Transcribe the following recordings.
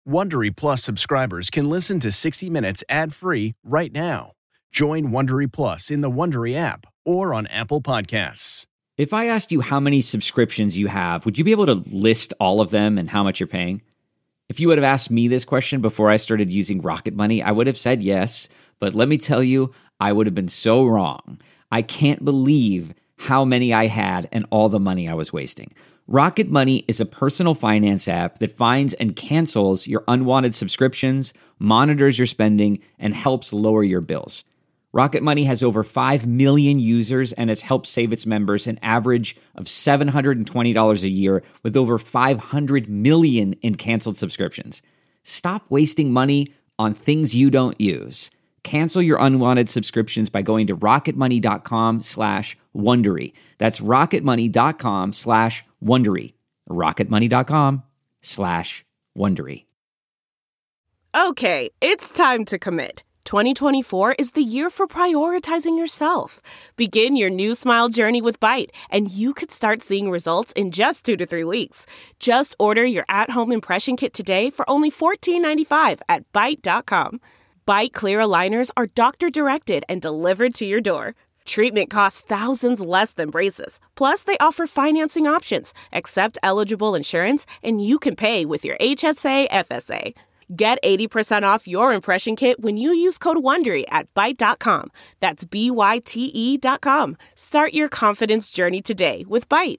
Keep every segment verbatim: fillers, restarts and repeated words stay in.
Wondery Plus subscribers can listen to sixty minutes ad-free right now. Join Wondery Plus in the Wondery app or on Apple Podcasts. If I asked you how many subscriptions you have, would you be able to list all of them and how much you're paying? If you would have asked me this question before I started using Rocket Money, I would have said yes, but let me tell you, I would have been so wrong. I can't believe how many I had and all the money I was wasting. Rocket Money is a personal finance app that finds and cancels your unwanted subscriptions, monitors your spending, and helps lower your bills. Rocket Money has over five million users and has helped save its members an average of seven hundred twenty dollars a year with over five hundred million in canceled subscriptions. Stop wasting money on things you don't use. Cancel your unwanted subscriptions by going to rocketmoney.com slash Wondery. That's rocketmoney.com slash Wondery. rocketmoney.com slash Wondery. Okay, it's time to commit. twenty twenty-four is the year for prioritizing yourself. Begin your new smile journey with Byte, and you could start seeing results in just two to three weeks. Just order your at-home impression kit today for only fourteen ninety-five at byte dot com. Byte Clear aligners are doctor-directed and delivered to your door. Treatment costs thousands less than braces. Plus, they offer financing options, accept eligible insurance, and you can pay with your H S A F S A. Get eighty percent off your impression kit when you use code WONDERY at byte dot com. That's B Y T E dot com. Start your confidence journey today with Byte.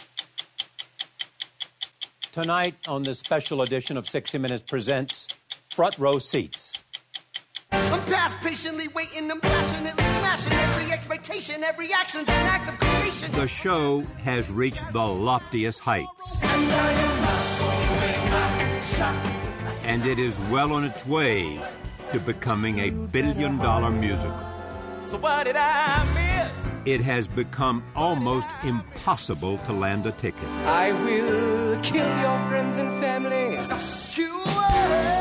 Tonight on this special edition of sixty minutes Presents Front Row Seats. I'm past patiently waiting, I'm passionately smashing every expectation, every action's an act of creation. The show has reached the loftiest heights. And I am not going back, shot. And it is well on its way to becoming a billion-dollar musical. So what did I miss? It has become almost impossible to land a ticket. I will kill your friends and family. Just you wait.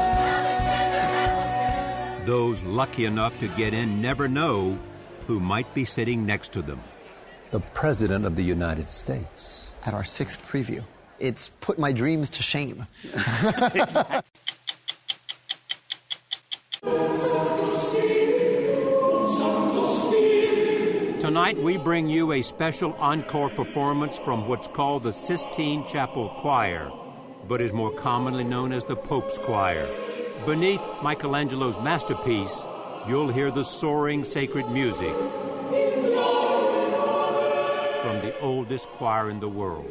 Those lucky enough to get in never know who might be sitting next to them. The President of the United States. At our sixth preview. It's put my dreams to shame. Tonight we bring you a special encore performance from what's called the Sistine Chapel Choir, but is more commonly known as the Pope's Choir. Beneath Michelangelo's masterpiece, you'll hear the soaring sacred music from the oldest choir in the world.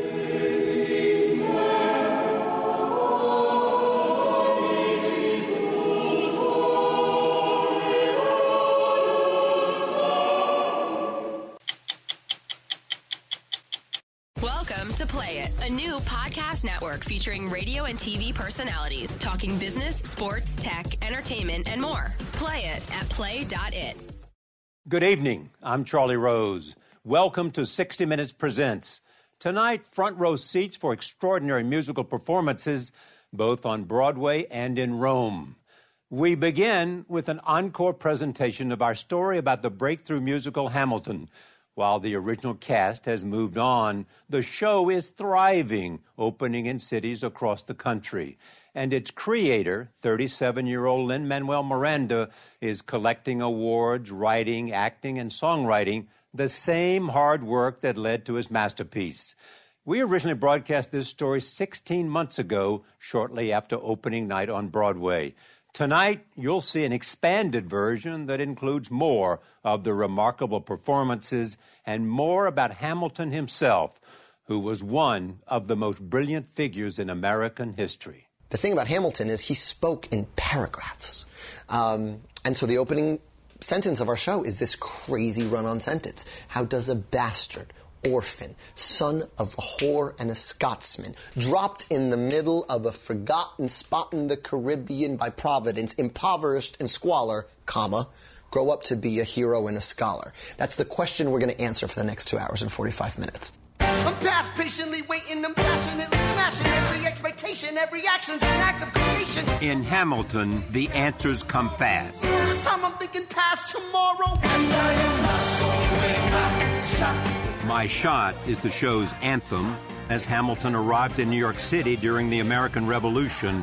Welcome to Play It, a new podcast network featuring radio and T V personalities talking business, sports, tech, entertainment, and more. Play it at play dot it. Good evening. I'm Charlie Rose. Welcome to sixty minutes Presents. Tonight, front row seats for extraordinary musical performances, both on Broadway and in Rome. We begin with an encore presentation of our story about the breakthrough musical Hamilton. While the original cast has moved on, the show is thriving, opening in cities across the country. And its creator, thirty-seven-year-old Lin-Manuel Miranda, is collecting awards, writing, acting, and songwriting, the same hard work that led to his masterpiece. We originally broadcast this story sixteen months ago, shortly after opening night on Broadway. Tonight, you'll see an expanded version that includes more of the remarkable performances and more about Hamilton himself, who was one of the most brilliant figures in American history. The thing about Hamilton is he spoke in paragraphs. Um, and so the opening sentence of our show is this crazy run-on sentence. How does a bastard, orphan, son of a whore and a Scotsman, dropped in the middle of a forgotten spot in the Caribbean by Providence, impoverished and squalor, comma, grow up to be a hero and a scholar? That's the question we're going to answer for the next two hours and forty-five minutes. I'm past patiently waiting, I'm passionately smashing every expectation, every action's an act of creation. In Hamilton, the answers come fast. This time I'm thinking past tomorrow. And I am not going back, shot. My Shot is the show's anthem as Hamilton arrived in New York City during the American Revolution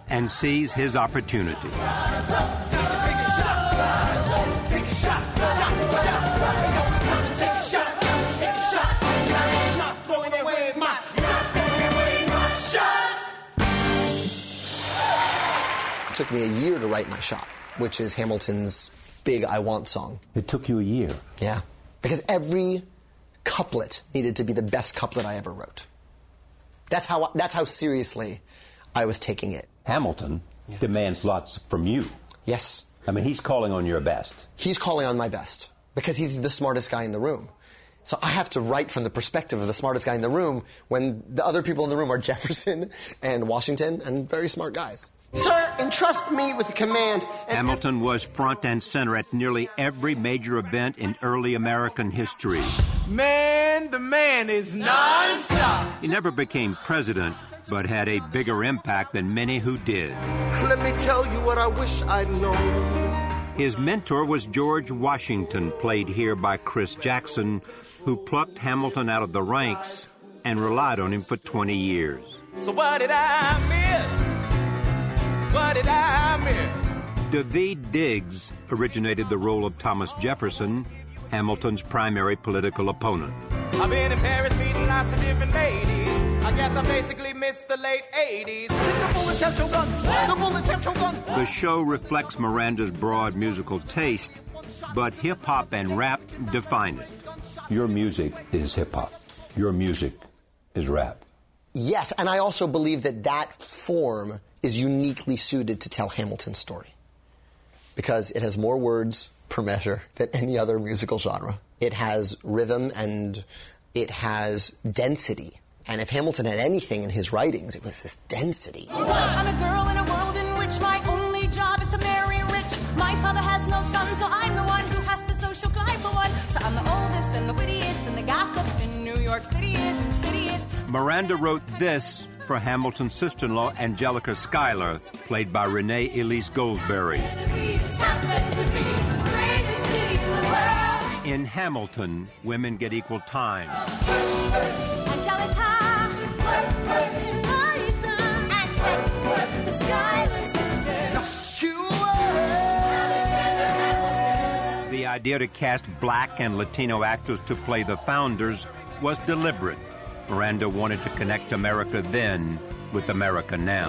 and sees his opportunity. It took me a year to write my shot, which is Hamilton's big I Want song. It took you a year? Yeah, because every couplet needed to be the best couplet I ever wrote. That's how, that's how seriously I was taking it. Hamilton yeah. demands lots from you. Yes. I mean, he's calling on your best. He's calling on my best, because he's the smartest guy in the room. So I have to write from the perspective of the smartest guy in the room when the other people in the room are Jefferson and Washington and very smart guys. Sir, entrust me with the command. Hamilton was front and center at nearly every major event in early American history. Man, the man is non-stop. He never became president, but had a bigger impact than many who did. Let me tell you what I wish I'd known. His mentor was George Washington, played here by Chris Jackson, who plucked Hamilton out of the ranks and relied on him for twenty years. So what did I miss? What did I miss? Daveed Diggs originated the role of Thomas Jefferson, Hamilton's primary political opponent. I've been in Paris meeting lots of different ladies. I guess I basically missed the late eighties. The show reflects Miranda's broad musical taste, but hip-hop and rap define it. Your music is hip-hop. Your music is rap. Yes, and I also believe that that form is uniquely suited to tell Hamilton's story, because it has more words per measure than any other musical genre. It has rhythm and it has density. And if Hamilton had anything in his writings, it was this density. I'm a girl in a world in which my only job is to marry rich. My father has no son, so I'm the one who has to social climb for one. So I'm the oldest and the wittiest and the gossip in New York City is, city is. Miranda wrote this for Hamilton's sister-in-law, Angelica Schuyler, played by Renee Elise Goldsberry. In Hamilton, women get equal time. The idea to cast black and Latino actors to play the founders was deliberate. Miranda wanted to connect America then with America now.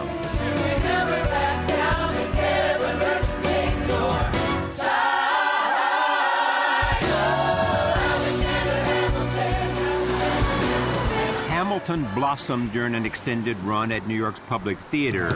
Hamilton blossomed during an extended run at New York's Public Theater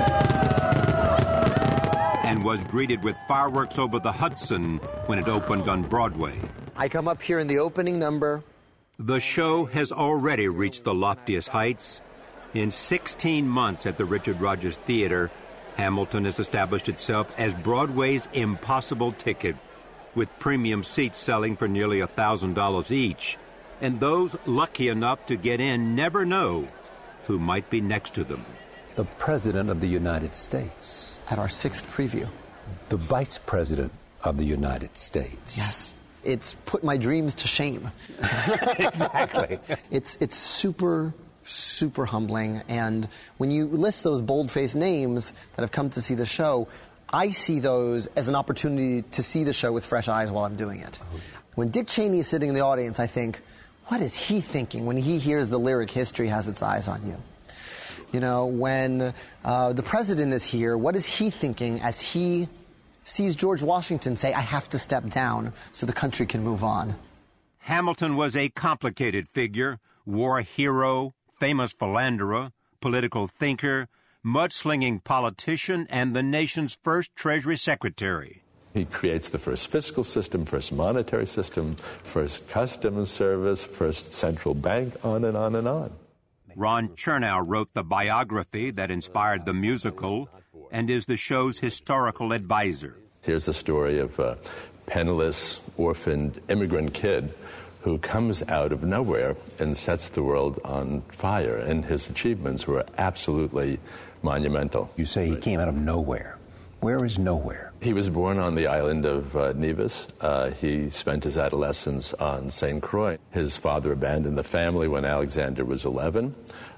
and was greeted with fireworks over the Hudson when it opened on Broadway. I come up here in the opening number. The show has already reached the loftiest heights. In sixteen months at the Richard Rodgers Theater, Hamilton has established itself as Broadway's impossible ticket, with premium seats selling for nearly one thousand dollars each. And those lucky enough to get in never know who might be next to them. The President of the United States. At our sixth preview. The Vice President of the United States. Yes. It's put my dreams to shame. Exactly. It's it's super, super humbling. And when you list those bold-faced names that have come to see the show, I see those as an opportunity to see the show with fresh eyes while I'm doing it. Oh. When Dick Cheney is sitting in the audience, I think, what is he thinking when he hears the lyric, "History has its eyes on you"? You know, when uh, the president is here, what is he thinking as he sees George Washington say, "I have to step down so the country can move on"? Hamilton was a complicated figure, war hero, famous philanderer, political thinker, mudslinging politician, and the nation's first Treasury Secretary. He creates the first fiscal system, first monetary system, first customs service, first central bank, on and on and on. Ron Chernow wrote the biography that inspired the musical and is the show's historical advisor. Here's the story of a penniless, orphaned immigrant kid who comes out of nowhere and sets the world on fire, and his achievements were absolutely monumental. You say he came out of nowhere. Where is nowhere? He was born on the island of uh, Nevis. Uh, he spent his adolescence on Saint Croix. His father abandoned the family when Alexander was eleven.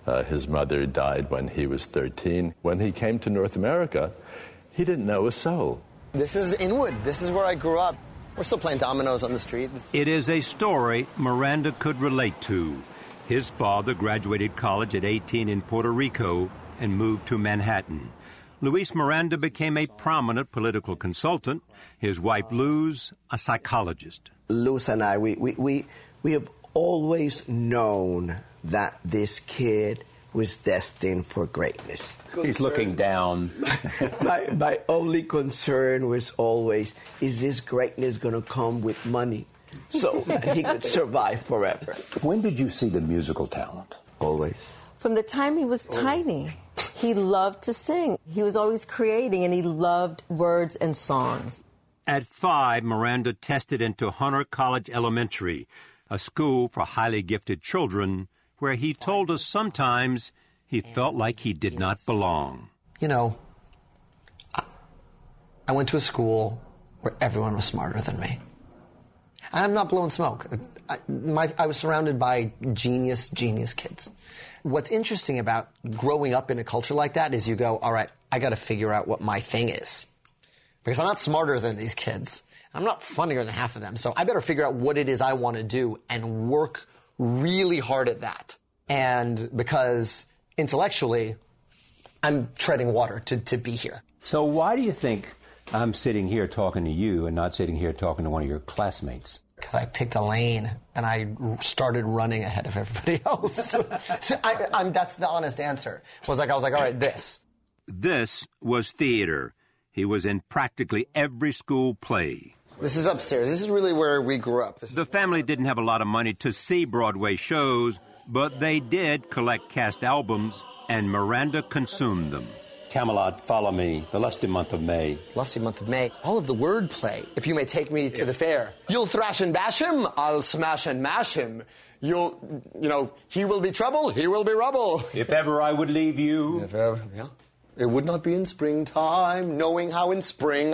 Uh, his mother died when he was thirteen. When he came to North America, he didn't know a soul. This is Inwood. This is where I grew up. We're still playing dominoes on the street. It's... It is a story Miranda could relate to. His father graduated college at eighteen in Puerto Rico and moved to Manhattan. Luis Miranda became a prominent political consultant. His wife, Luz, a psychologist. Luz and I, we, we, we, we have always known that this kid was destined for greatness. Concern. He's looking down. my, my only concern was always, is this greatness going to come with money so that he could survive forever? When did you see the musical talent? Always. From the time he was tiny, he loved to sing. He was always creating, and he loved words and songs. At five, Miranda tested into Hunter College Elementary, a school for highly gifted children, where he told us sometimes he felt like he did not belong. You know, I, I went to a school where everyone was smarter than me. And I'm not blowing smoke. I, my, I was surrounded by genius, genius kids. What's interesting about growing up in a culture like that is you go, all right, I got to figure out what my thing is. Because I'm not smarter than these kids. I'm not funnier than half of them. So I better figure out what it is I want to do and work really hard at that. And because intellectually, I'm treading water to, to be here. So why do you think I'm sitting here talking to you and not sitting here talking to one of your classmates? Because I picked a lane and I started running ahead of everybody else. so I, I'm, that's the honest answer. Was like I was like, all right, this. This was theater. He was in practically every school play. This is upstairs. This is really where we grew up. This the family didn't have a lot of money to see Broadway shows, but they did collect cast albums, and Miranda consumed them. Camelot, Follow Me, The Lusty Month of May. Lusty Month of May. All of the wordplay. If you may take me to yeah. the fair. You'll thrash and bash him, I'll smash and mash him. You'll, you know, he will be trouble, he will be rubble. If ever I would leave you. If ever, yeah. It would not be in springtime, knowing how in spring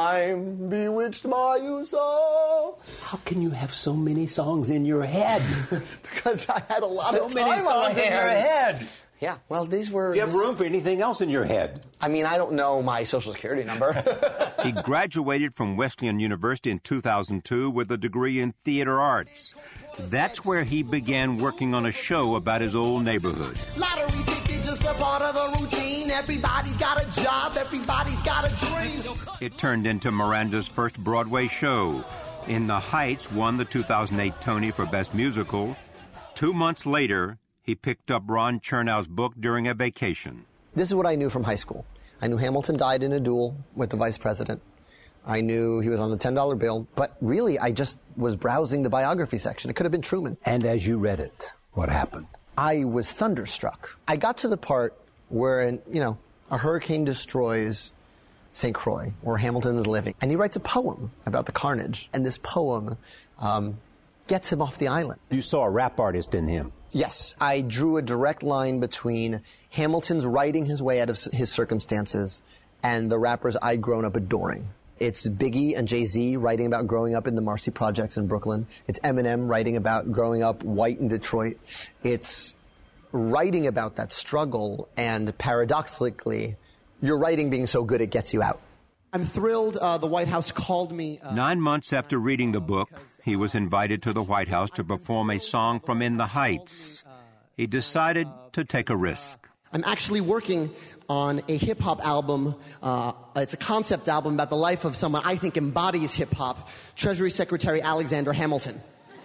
I'm bewitched by you so. How can you have so many songs in your head? Because I had a lot so of time many songs on my hands. in your head. Yeah, well, these were... Do you have room for anything else in your head? I mean, I don't know my Social Security number. He graduated from Wesleyan University in two thousand two with a degree in theater arts. That's where he began working on a show about his old neighborhood. Lottery ticket, just a part of the routine. Everybody's got a job, everybody's got a dream. It turned into Miranda's first Broadway show. In the Heights won the two thousand eight Tony for Best Musical. Two months later, he picked up Ron Chernow's book during a vacation. This is what I knew from high school. I knew Hamilton died in a duel with the vice president. I knew he was on the ten dollar bill, but really I just was browsing the biography section. It could have been Truman. And as you read it, what happened? I was thunderstruck. I got to the part where, you know, a hurricane destroys Saint Croix, where Hamilton is living, and he writes a poem about the carnage, and this poem um, gets him off the island. You saw a rap artist in him. Yes. I drew a direct line between Hamilton's writing his way out of his circumstances and the rappers I'd grown up adoring. It's Biggie and Jay-Z writing about growing up in the Marcy Projects in Brooklyn. It's Eminem writing about growing up white in Detroit. It's writing about that struggle, and paradoxically, your writing being so good it gets you out. I'm thrilled uh, the White House called me. Uh, Nine months after reading the book, he was invited to the White House to perform a song from In the Heights. He decided to take a risk. I'm actually working on a hip-hop album. Uh, it's a concept album about the life of someone I think embodies hip-hop, Treasury Secretary Alexander Hamilton.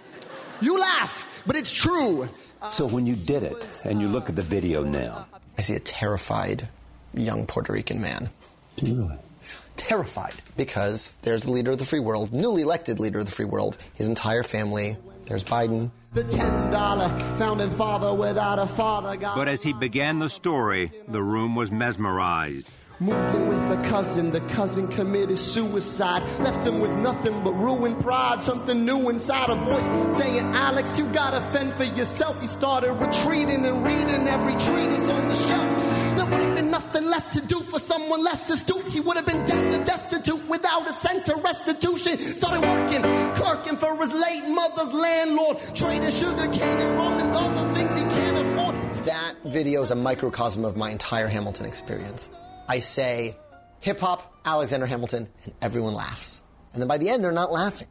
You laugh, but it's true. So when you did it, and you look at the video now, I see a terrified young Puerto Rican man. Really? Terrified, because there's the leader of the free world, newly elected leader of the free world, his entire family. There's Biden. The ten dollar founding father without a father. Got but as he began the story, the room was mesmerized. Moved in with a cousin, the cousin committed suicide. Left him with nothing but ruined pride. Something new inside, a voice saying, Alex, you gotta fend for yourself. He started retreating and reading every treatise on the shelf. There would have been nothing left to do for someone less astute. He would have been dead and destitute without a cent of restitution. Started working, clerking for his late mother's landlord, trading sugar cane and rum and other things he can't afford. That video is a microcosm of my entire Hamilton experience. I say, hip-hop, Alexander Hamilton, and everyone laughs. And then by the end, they're not laughing.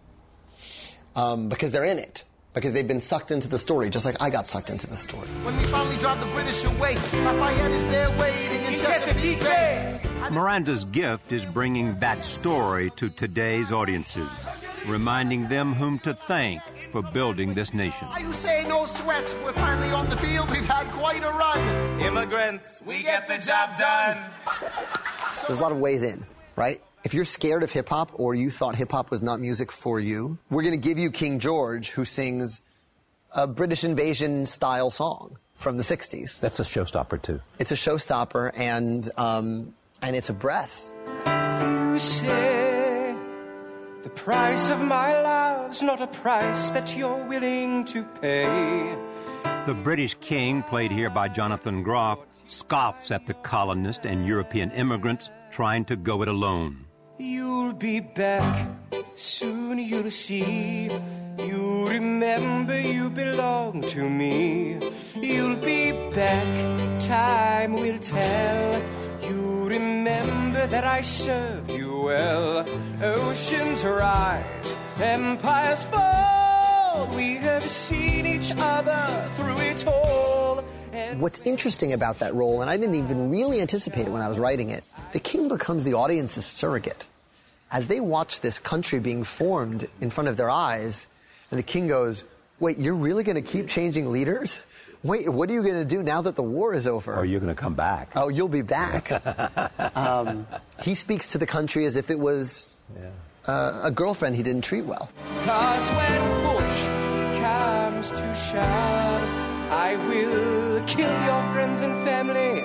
Um, because they're in it. Because they've been sucked into the story, just like I got sucked into the story. When we finally drive the British away, Lafayette is there waiting in Chesapeake Bay. Miranda's gift is bringing that story to today's audiences, reminding them whom to thank for building this nation. Are you saying no sweats? We're finally on the field. We've had quite a run. Immigrants, we get the job done. There's a lot of ways in, right? If you're scared of hip-hop or you thought hip-hop was not music for you, we're going to give you King George, who sings a British invasion-style song from the sixties. That's a showstopper, too. It's a showstopper, and, um, and it's a breath. You say the price of my love's not a price that you're willing to pay. The British king, played here by Jonathan Groff, scoffs at the colonists and European immigrants trying to go it alone. You'll be back, soon you'll see. You remember you belong to me. You'll be back, time will tell. You remember that I served you well. Oceans rise, empires fall. We have seen each other through it all. What's interesting about that role, and I didn't even really anticipate it when I was writing it, the king becomes the audience's surrogate. As they watch this country being formed in front of their eyes, and the king goes, wait, you're really going to keep changing leaders? Wait, what are you going to do now that the war is over? Or you're going to come back. Oh, you'll be back. um, he speaks to the country as if it was yeah. uh, a girlfriend he didn't treat well. 'Cause when push comes to shove, I will kill your friends and family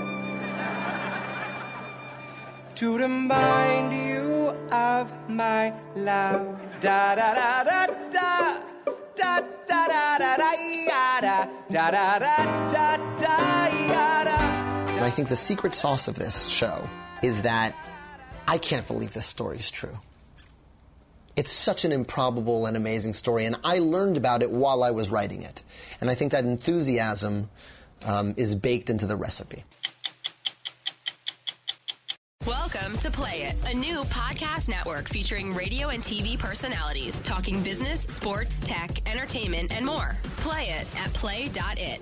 to remind you of my love. Da da da da da da da da da da da da da da da da. And I think the secret sauce of this show is that I can't believe this story is true. It's such an improbable and amazing story, and I learned about it while I was writing it. And I think that enthusiasm um, is baked into the recipe. Welcome to Play It, a new podcast network featuring radio and T V personalities talking business, sports, tech, entertainment, and more. Play it at play dot it.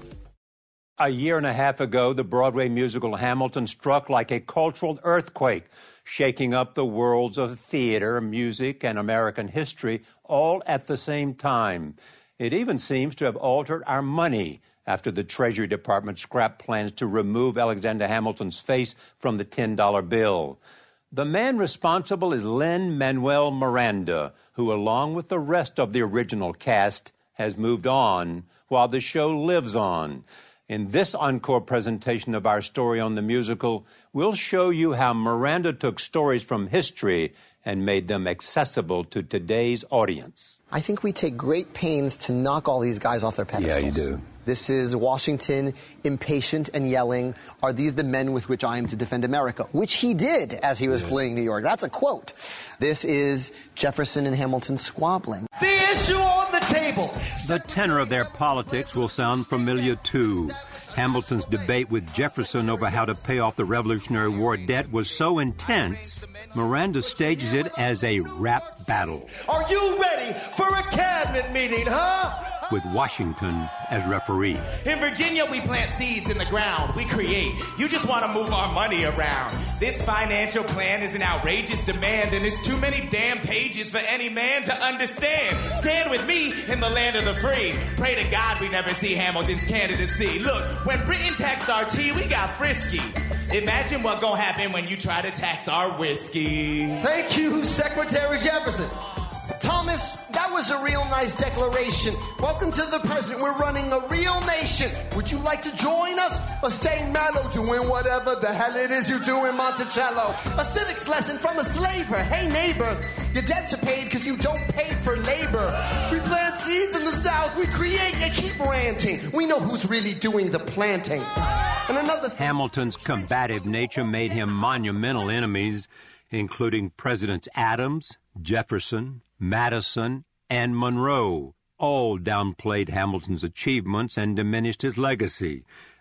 A year and a half ago, the Broadway musical Hamilton struck like a cultural earthquake, shaking up the worlds of theater, music, and American history all at the same time. It even seems to have altered our money after the Treasury Department scrapped plans to remove Alexander Hamilton's face from the ten dollar bill. The man responsible is Lin-Manuel Miranda, who, along with the rest of the original cast, has moved on while the show lives on. In this encore presentation of our story on the musical, we'll show you how Miranda took stories from history and made them accessible to today's audience. I think we take great pains to knock all these guys off their pedestals. Yeah, you do. This is Washington, impatient and yelling, "Are these the men with which I am to defend America?" Which he did as he was yeah. fleeing New York. That's a quote. This is Jefferson and Hamilton squabbling. The issue on the table. The tenor of their politics will sound familiar, too. Hamilton's debate with Jefferson over how to pay off the Revolutionary War debt was so intense, Miranda stages it as a rap battle. Are you ready for a cabinet meeting, huh? With Washington as referee. In Virginia, we plant seeds in the ground. We create. You just want to move our money around. This financial plan is an outrageous demand, and it's too many damn pages for any man to understand. Stand with me in the land of the free. Pray to God we never see Hamilton's candidacy. Look, when Britain taxed our tea, we got frisky. Imagine what gonna happen when you try to tax our whiskey. Thank you, Secretary Jefferson. Thomas, that was a real nice declaration. Welcome to the president. We're running a real nation. Would you like to join us or stay mellow doing whatever the hell it is you do in Monticello? A civics lesson from a slaver. Hey, neighbor, your debts are paid because you don't pay for labor. We plant seeds in the South. We create and keep ranting. We know who's really doing the planting. And another th- Hamilton's combative nature made him monumental enemies, including Presidents Adams, Jefferson, Madison, and Monroe. All downplayed Hamilton's achievements and diminished his legacy.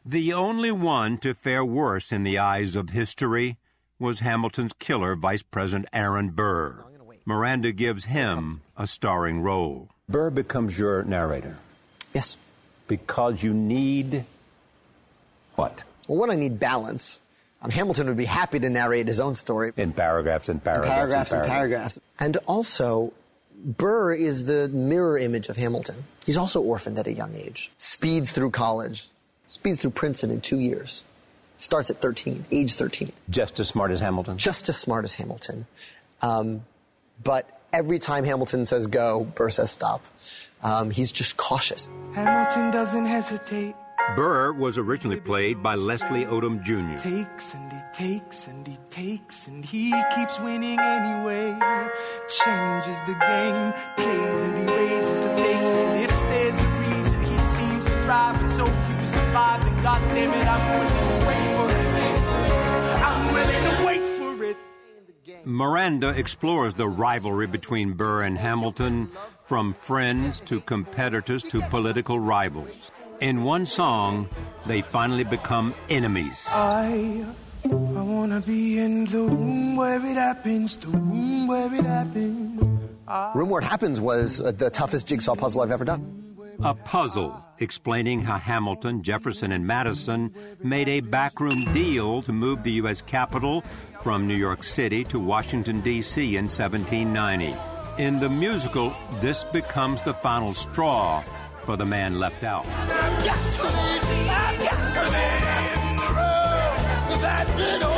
The only one to fare worse in the eyes of history was Hamilton's killer, Vice President Aaron Burr. Miranda gives him a starring role. Burr becomes your narrator. Yes. Because you need what? Well, one, I need balance. Um, Hamilton would be happy to narrate his own story. In paragraphs and paragraphs, in paragraphs and and paragraphs. paragraphs. And also, Burr is the mirror image of Hamilton. He's also orphaned at a young age. Speeds through college. Speeds through Princeton in two years. Starts at thirteen, age thirteen. Just as smart as Hamilton? Just as smart as Hamilton. Um, but every time Hamilton says go, Burr says stop. Um, he's just cautious. Hamilton doesn't hesitate. Burr was originally played by Leslie Odom Junior Takes and he takes and he takes and he keeps winning anyway. Changes the game, plays and he raises the stakes. And if there's a reason he seems to thrive and so few survive, then God damn it, I'm willing to wait for it. I'm willing to wait for it. Miranda explores the rivalry between Burr and Hamilton, from friends to competitors to political rivals. In one song, they finally become enemies. I, I wanna be in the room where it happens, the room where it happens. I... Room Where It Happens was uh, the toughest jigsaw puzzle I've ever done. A puzzle explaining how Hamilton, Jefferson, and Madison made a backroom deal to move the U S Capitol from New York City to Washington, D C in seventeen ninety. In the musical, this becomes the final straw for the man left out. I've got to be, I've got to be in the room, that little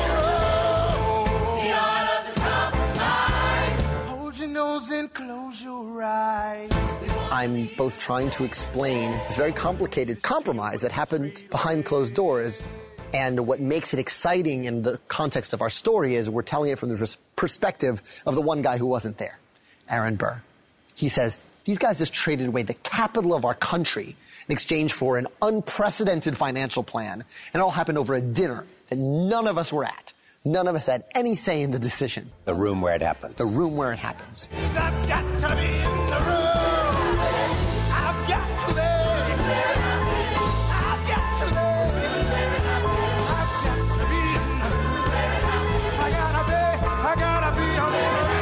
room. The art of the compromise. Hold your nose and close your eyes. I'm both trying to explain this very complicated compromise that happened behind closed doors, and what makes it exciting in the context of our story is we're telling it from the pers- perspective of the one guy who wasn't there, Aaron Burr. He says, these guys just traded away the capital of our country in exchange for an unprecedented financial plan. And it all happened over a dinner that none of us were at. None of us had any say in the decision. The room where it happens. The room where it happens. I've got to be in the room. I've got to be. I've got to be. I've got to be in the room. I gotta be. I gotta be. I wanna be.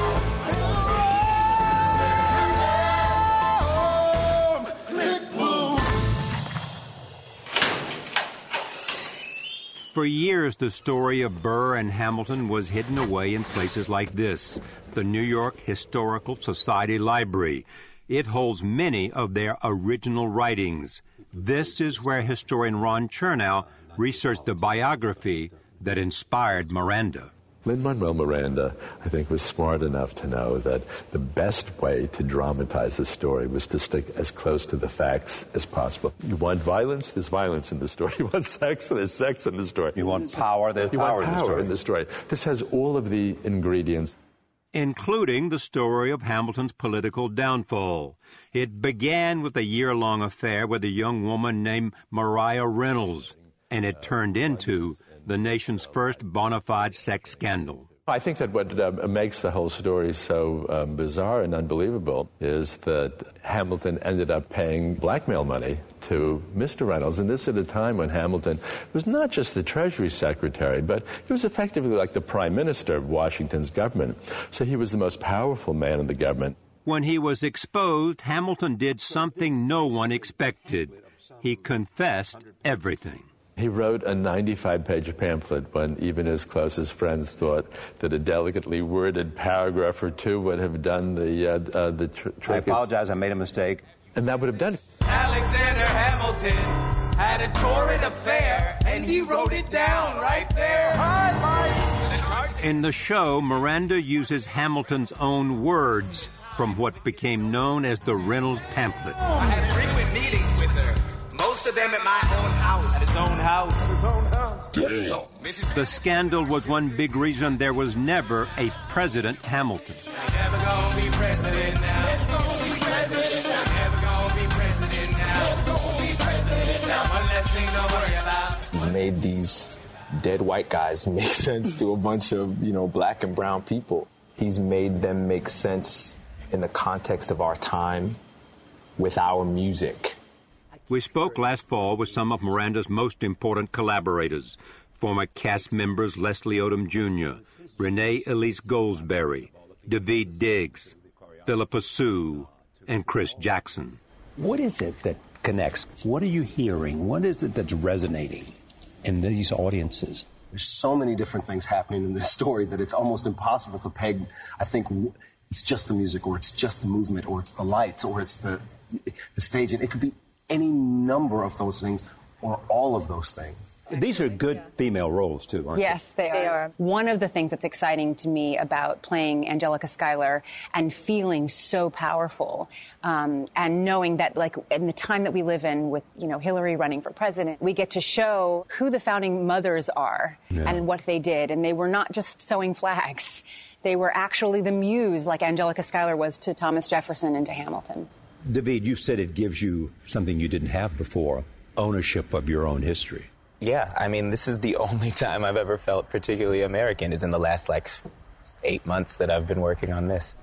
For years, the story of Burr and Hamilton was hidden away in places like this, the New York Historical Society Library. It holds many of their original writings. This is where historian Ron Chernow researched the biography that inspired Miranda. Lin-Manuel Miranda, I think, was smart enough to know that the best way to dramatize the story was to stick as close to the facts as possible. You want violence? There's violence in the story. You want sex? There's sex in the story. You want power? There's you power, want in, power the story. in the story. This has all of the ingredients. Including the story of Hamilton's political downfall. It began with a year-long affair with a young woman named Maria Reynolds, and it turned into the nation's first bona fide sex scandal. I think that what uh, makes the whole story so um, bizarre and unbelievable is that Hamilton ended up paying blackmail money to Mister Reynolds, and this at a time when Hamilton was not just the Treasury Secretary, but he was effectively like the Prime Minister of Washington's government. So he was the most powerful man in the government. When he was exposed, Hamilton did something no one expected. He confessed everything. He wrote a ninety-five page pamphlet when even his closest friends thought that a delicately worded paragraph or two would have done the uh, uh, the tr- trick. I apologize, I made a mistake. And that would have done it. Alexander Hamilton had a torrid affair, and he wrote it down right there. Highlights. In the show, Miranda uses Hamilton's own words from what became known as the Reynolds pamphlet. I had frequent meetings with her. Most of them at my own house. At his own house. His own house. Damn. The scandal was one big reason there was never a President Hamilton. Never gonna be president now. Never gonna be president now. Never gonna be president now. Never gonna be president now. One less thing to worry about. He's made these dead white guys make sense to a bunch of, you know, black and brown people. He's made them make sense in the context of our time with our music. We spoke last fall with some of Miranda's most important collaborators, former cast members Leslie Odom Junior, Renee Elise Goldsberry, Daveed Diggs, Philippa Sue, and Chris Jackson. What is it that connects? What are you hearing? What is it that's resonating in these audiences? There's so many different things happening in this story that it's almost impossible to peg. I think it's just the music, or it's just the movement, or it's the lights, or it's the the stage. It could be any number of those things, or all of those things. These are good female roles, too, aren't yes, they? Yes, they are. One of the things that's exciting to me about playing Angelica Schuyler and feeling so powerful, um, and knowing that, like, in the time that we live in with, you know, Hillary running for president, we get to show who the founding mothers are yeah. and what they did. And they were not just sewing flags. They were actually the muse, like Angelica Schuyler was to Thomas Jefferson and to Hamilton. Daveed, you said it gives you something you didn't have before. Ownership of your own history. Yeah, I mean, this is the only time I've ever felt particularly American, is in the last, like, eight months that I've been working on this.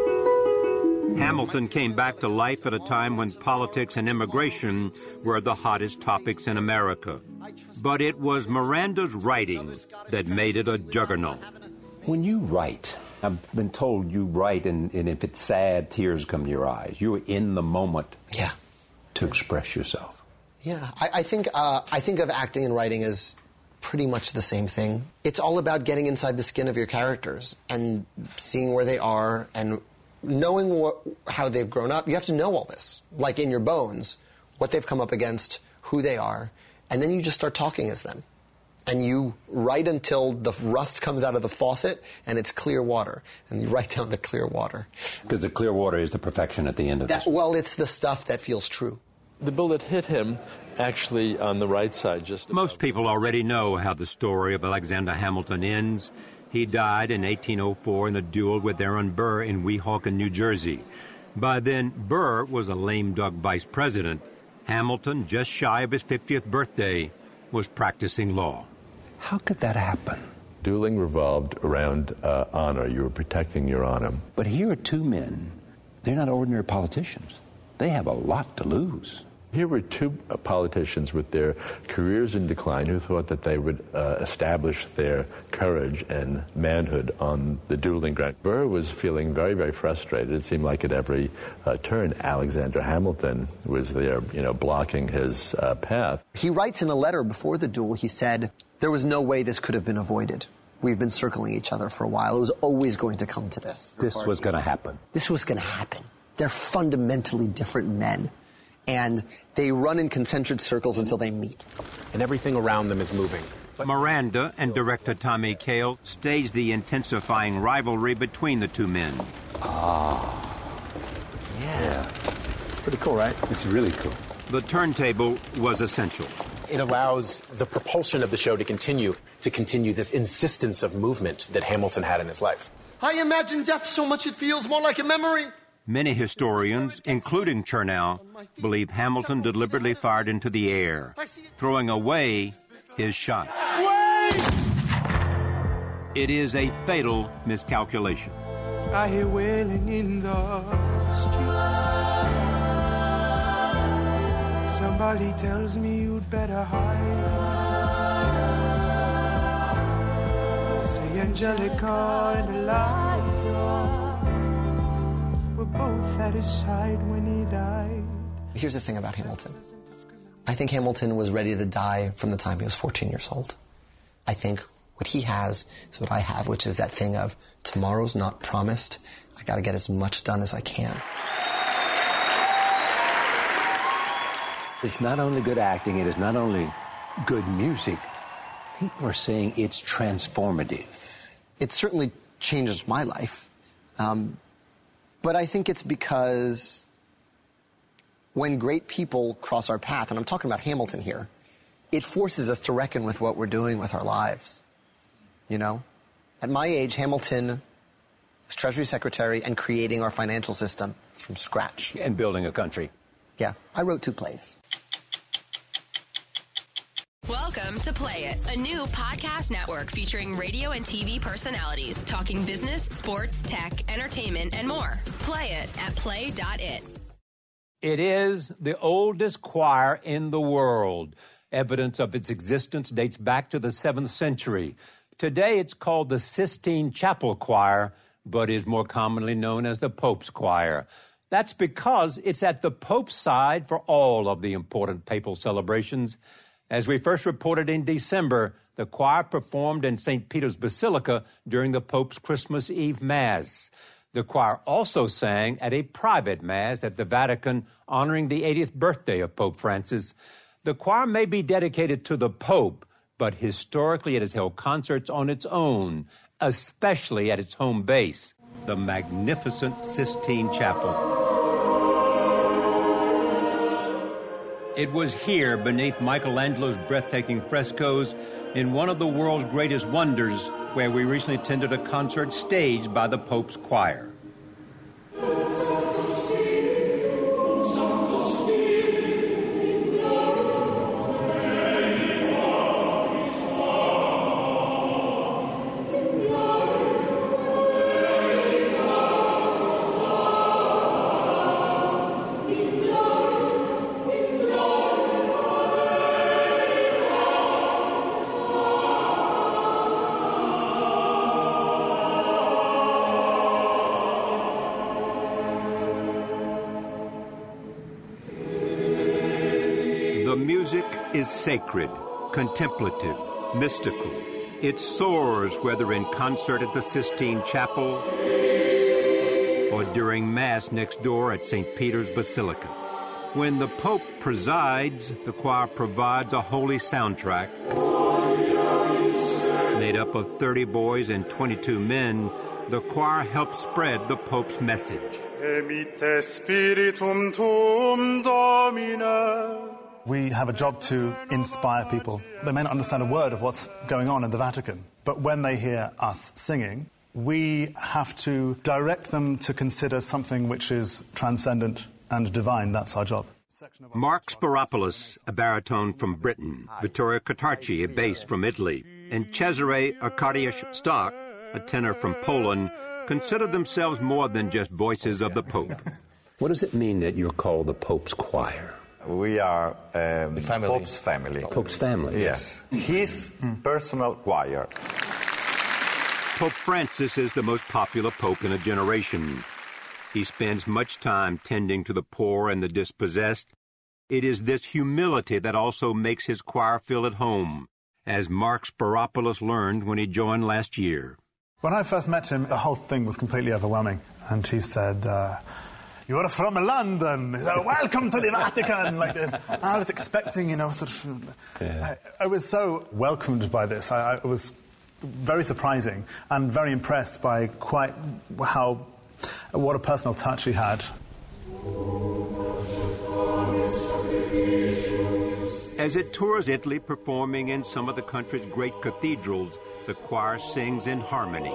Hamilton came back to life at a time when politics and immigration were the hottest topics in America. But it was Miranda's writing that made it a juggernaut. When you write, I've been told you write, and, and if it's sad, tears come to your eyes. You're in the moment yeah. to express yourself. Yeah, I, I think uh, I think of acting and writing as pretty much the same thing. It's all about getting inside the skin of your characters and seeing where they are and knowing what, how they've grown up. You have to know all this, like in your bones, what they've come up against, who they are, and then you just start talking as them. And you write until the rust comes out of the faucet and it's clear water. And you write down the clear water. Because the clear water is the perfection at the end of that, this. Well, it's the stuff that feels true. The bullet hit him actually on the right side. Just Most people already know how the story of Alexander Hamilton ends. He died in eighteen oh four in a duel with Aaron Burr in Weehawken, New Jersey. By then, Burr was a lame duck vice president. Hamilton, just shy of his fiftieth birthday, was practicing law. How could that happen? Dueling revolved around uh, honor. You were protecting your honor. But here are two men. They're not ordinary politicians. They have a lot to lose. Here were two politicians with their careers in decline who thought that they would uh, establish their courage and manhood on the dueling ground. Burr was feeling very, very frustrated. It seemed like at every uh, turn, Alexander Hamilton was there, you know, blocking his uh, path. He writes in a letter before the duel, he said, there was no way this could have been avoided. We've been circling each other for a while. It was always going to come to this. This was going to happen. This was going to happen. They're fundamentally different men. And they run in concentric circles until they meet. And everything around them is moving. Miranda and director Tommy Kail staged the intensifying rivalry between the two men. Ah. Yeah. yeah. It's pretty cool, right? It's really cool. The turntable was essential. It allows the propulsion of the show to continue, to continue this insistence of movement that Hamilton had in his life. I imagine death so much it feels more like a memory. Many historians, including Chernow, believe Hamilton deliberately fired into the air, throwing away his shot. Wait! It is a fatal miscalculation. I hear wailing in the streets. Somebody tells me you'd better hide. Say Angelica and Eliza were both at his side when he died. Here's the thing about Hamilton. I think Hamilton was ready to die from the time he was fourteen years old. I think what he has is what I have, which is that thing of tomorrow's not promised. I got to get as much done as I can. It's not only good acting, it is not only good music. People are saying it's transformative. It certainly changes my life. Um, but I think it's because when great people cross our path, and I'm talking about Hamilton here, it forces us to reckon with what we're doing with our lives. You know? At my age, Hamilton was Treasury Secretary and creating our financial system from scratch. And building a country. Yeah, I wrote two plays. Welcome to Play It, a new podcast network featuring radio and T V personalities talking business, sports, tech, entertainment, and more. Play it at play dot it. It is the oldest choir in the world. Evidence of its existence dates back to the seventh century. Today it's called the Sistine Chapel Choir, but is more commonly known as the Pope's Choir. That's because it's at the Pope's side for all of the important papal celebrations. As we first reported in December, the choir performed in Saint Peter's Basilica during the Pope's Christmas Eve Mass. The choir also sang at a private Mass at the Vatican honoring the eightieth birthday of Pope Francis. The choir may be dedicated to the Pope, but historically it has held concerts on its own, especially at its home base, the magnificent Sistine Chapel. It was here, beneath Michelangelo's breathtaking frescoes, in one of the world's greatest wonders, where we recently attended a concert staged by the Pope's Choir. Is sacred, contemplative, mystical. It soars whether in concert at the Sistine Chapel or during Mass next door at Saint Peter's Basilica. When the Pope presides, the choir provides a holy soundtrack made up of thirty boys and twenty-two men. The choir helps spread the Pope's message. Emite spiritum tuum, Domine. We have a job to inspire people. They may not understand a word of what's going on in the Vatican, but when they hear us singing, we have to direct them to consider something which is transcendent and divine. That's our job. Mark Spiropoulos, a baritone from Britain, Vittorio Catarci, a bass from Italy, and Cesare Arkadiusz Stock, a tenor from Poland, consider themselves more than just voices of the Pope. What does it mean that you're called the Pope's Choir? We are um, family. Pope's family. Pope's family. Yes. His personal choir. Pope Francis is the most popular pope in a generation. He spends much time tending to the poor and the dispossessed. It is this humility that also makes his choir feel at home, as Mark Spiropoulos learned when he joined last year. When I first met him, the whole thing was completely overwhelming. And he said, uh, "You're from London. So welcome to the Vatican." Like this. I was expecting, you know, sort of. Yeah. I, I was so welcomed by this. I, I it was very surprising and very impressed by quite how what a personal touch he had. As it tours Italy, performing in some of the country's great cathedrals, the choir sings in harmony.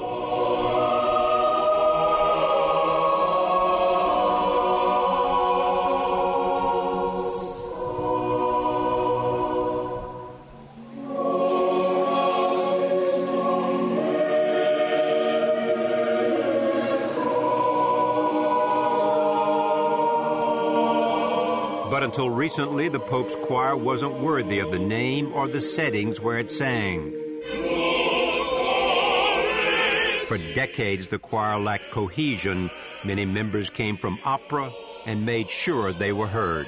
But until recently, the Pope's choir wasn't worthy of the name or the settings where it sang. For decades, the choir lacked cohesion. Many members came from opera and made sure they were heard.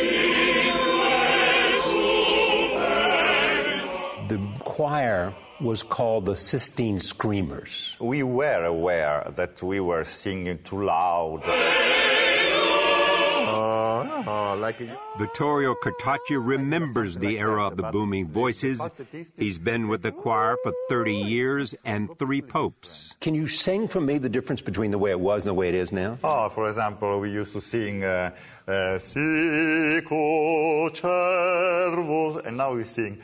The choir was called the Sistine Screamers. We were aware that we were singing too loud. Uh, like a... Vittorio Catarci remembers the era of the booming voices. He's been with the choir for thirty years and three popes. Can you sing for me the difference between the way it was and the way it is now? Oh, for example, we used to sing uh, uh, Sico cervus, and now we sing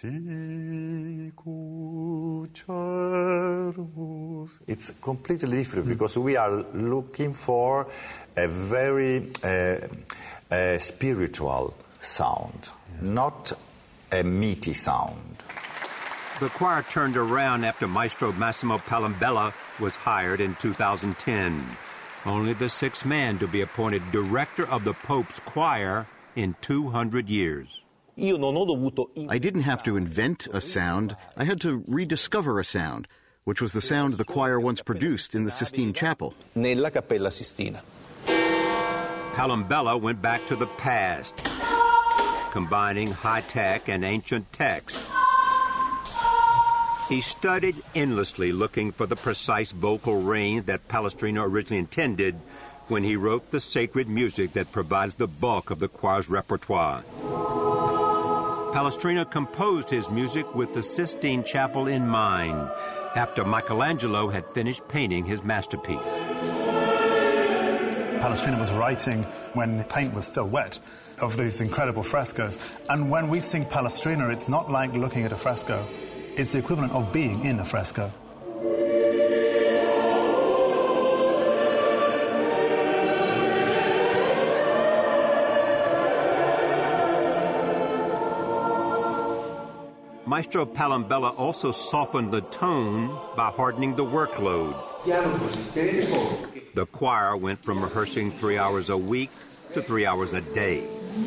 Sico cervus. It's completely different mm. because we are looking for a very uh, uh, spiritual sound, yeah. not a meaty sound. The choir turned around after Maestro Massimo Palambella was hired in two thousand ten. only the sixth man to be appointed director of the Pope's choir in two hundred years. I didn't have to invent a sound. I had to rediscover a sound, which was the sound the choir once produced in the Sistine Chapel. Nella Cappella Sistina. Palombella went back to the past, combining high-tech and ancient text. He studied endlessly, looking for the precise vocal range that Palestrina originally intended when he wrote the sacred music that provides the bulk of the choir's repertoire. Palestrina composed his music with the Sistine Chapel in mind, after Michelangelo had finished painting his masterpiece. Palestrina was writing when paint was still wet of these incredible frescoes. And when we sing Palestrina, it's not like looking at a fresco. It's the equivalent of being in a fresco. Maestro Palombella also softened the tone by hardening the workload. The choir went from rehearsing three hours a week to three hours a day.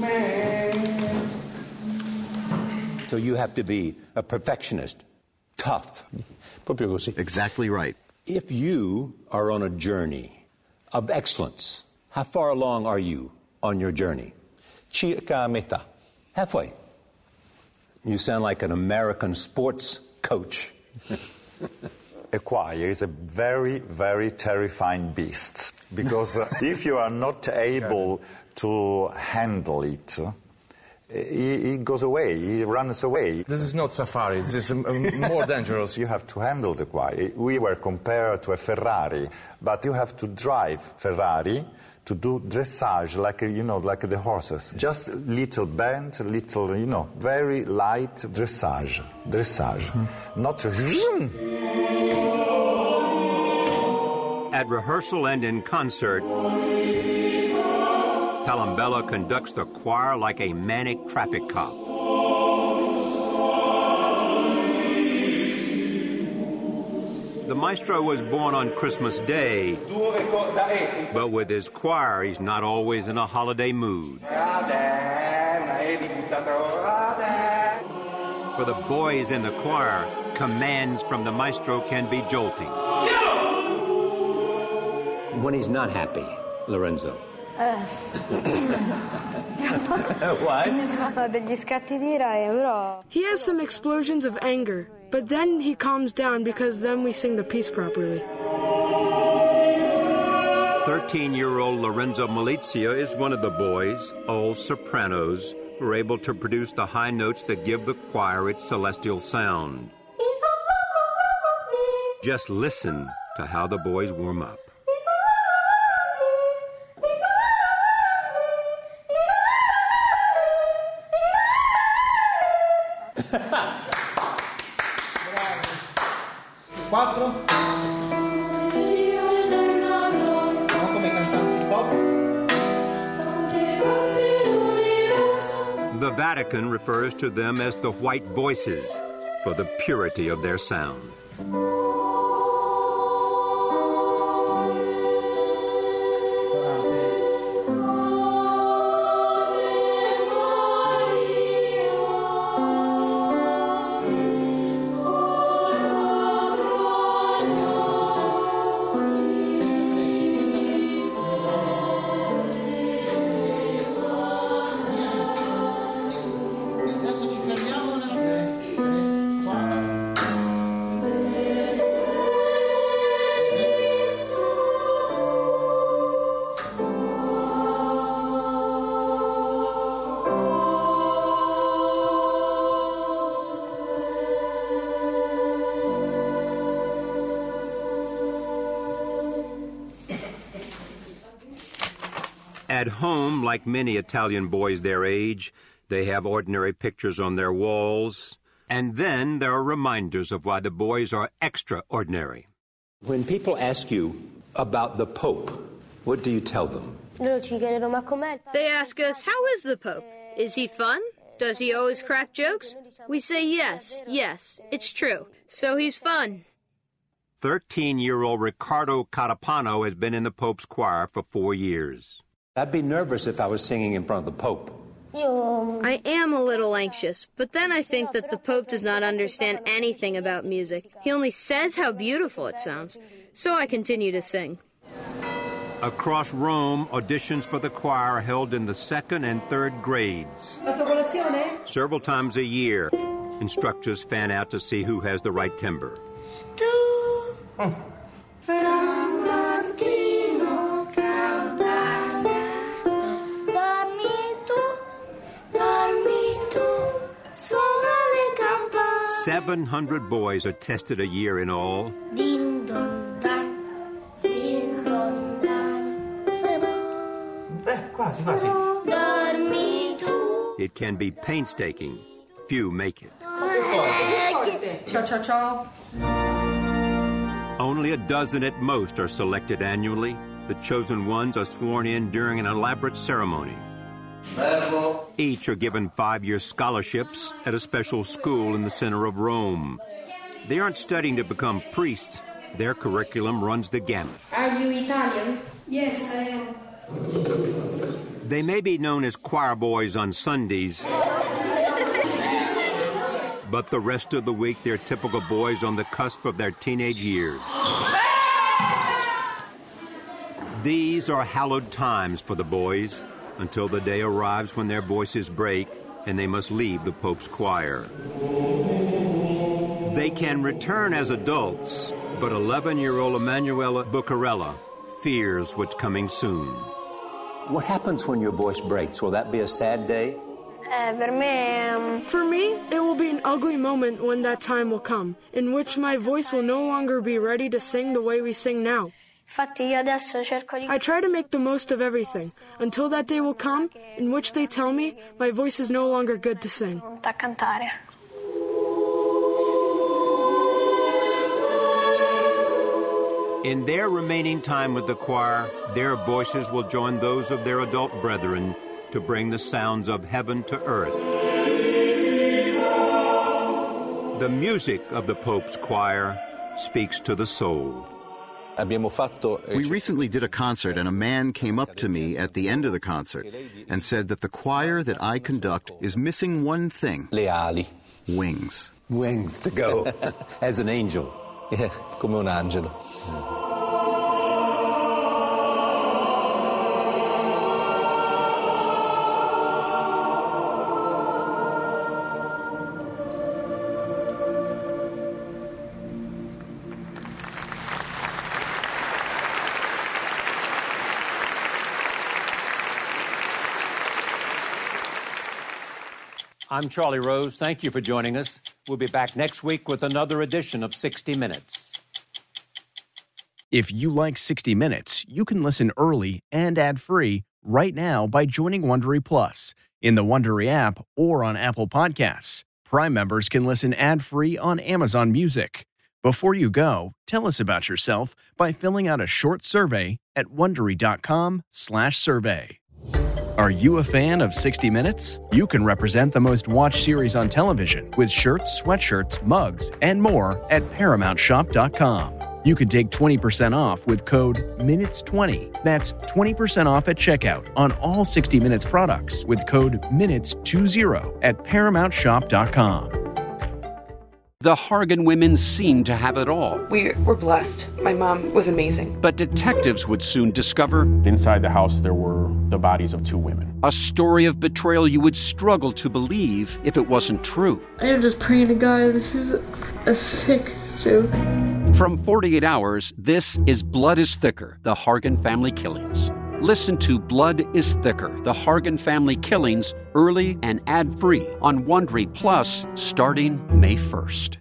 So you have to be a perfectionist, tough. Exactly right. If you are on a journey of excellence, how far along are you on your journey? Circa metà. Halfway. You sound like an American sports coach. A choir is a very, very terrifying beast, because uh, if you are not able to handle it, uh, he, he goes away, he runs away. This is not safari, this is um, more dangerous. You have to handle the choir. We were compared to a Ferrari, but you have to drive Ferrari to do dressage, like, you know, like the horses. Just little bend, little, you know, very light dressage. Dressage. Mm. Not... At rehearsal and in concert, Palombella conducts the choir like a manic traffic cop. The maestro was born on Christmas Day, but with his choir, he's not always in a holiday mood. For the boys in the choir, commands from the maestro can be jolting. When he's not happy, Lorenzo. Eh. What? Ho degli scatti di ira, però. He has some explosions of anger, but then he calms down because then we sing the piece properly. thirteen-year-old Lorenzo Malizia is one of the boys, all sopranos, who are able to produce the high notes that give the choir its celestial sound. Just listen to how the boys warm up. Quattro. The Vatican refers to them as the white voices for the purity of their sound. At home, like many Italian boys their age, they have ordinary pictures on their walls, and then there are reminders of why the boys are extraordinary. When people ask you about the Pope, what do you tell them? They ask us, how is the Pope? Is he fun? Does he always crack jokes? We say yes, yes, it's true. So he's fun. thirteen-year-old Ricardo Carapano has been in the Pope's choir for four years. I'd be nervous if I was singing in front of the Pope. I am a little anxious, but then I think that the Pope does not understand anything about music. He only says how beautiful it sounds, so I continue to sing. Across Rome, auditions for the choir are held in the second and third grades. Several times a year, instructors fan out to see who has the right timbre. Seven hundred boys are tested a year in all. It can be painstaking. Few make it. Ciao, ciao, ciao. Only a dozen at most are selected annually. The chosen ones are sworn in during an elaborate ceremony. Each are given five-year scholarships at a special school in the center of Rome. They aren't studying to become priests. Their curriculum runs the gamut. Are you Italian? Yes, I am. They may be known as choir boys on Sundays, but the rest of the week they're typical boys on the cusp of their teenage years. These are hallowed times for the boys, until the day arrives when their voices break and they must leave the Pope's choir. They can return as adults, but eleven-year-old Emanuela Bucarella fears what's coming soon. What happens when your voice breaks? Will that be a sad day? For me, it will be an ugly moment when that time will come, in which my voice will no longer be ready to sing the way we sing now. I try to make the most of everything, until that day will come in which they tell me my voice is no longer good to sing. In their remaining time with the choir, their voices will join those of their adult brethren to bring the sounds of heaven to earth. The music of the Pope's choir speaks to the soul. We recently did a concert, and a man came up to me at the end of the concert and said that the choir that I conduct is missing one thing. Le ali. Wings. Wings to go as an angel. Yeah, come un angelo. I'm Charlie Rose. Thank you for joining us. We'll be back next week with another edition of sixty minutes. If you like sixty minutes, you can listen early and ad-free right now by joining Wondery Plus in the Wondery app or on Apple Podcasts. Prime members can listen ad-free on Amazon Music. Before you go, tell us about yourself by filling out a short survey at Wondery.com slash survey. Are you a fan of sixty minutes? You can represent the most watched series on television with shirts, sweatshirts, mugs, and more at Paramount Shop dot com. You can take twenty percent off with code minutes twenty. That's twenty percent off at checkout on all sixty minutes products with code minutes twenty at Paramount Shop dot com. The Hargan women seemed to have it all. We were blessed. My mom was amazing. But detectives would soon discover... Inside the house, there were the bodies of two women. A story of betrayal you would struggle to believe if it wasn't true. I am just praying to God, this is a sick joke. From forty-eight hours, this is Blood is Thicker, The Hargan Family Killings. Listen to Blood is Thicker, The Hargan Family Killings, early and ad-free on Wondery Plus starting May first.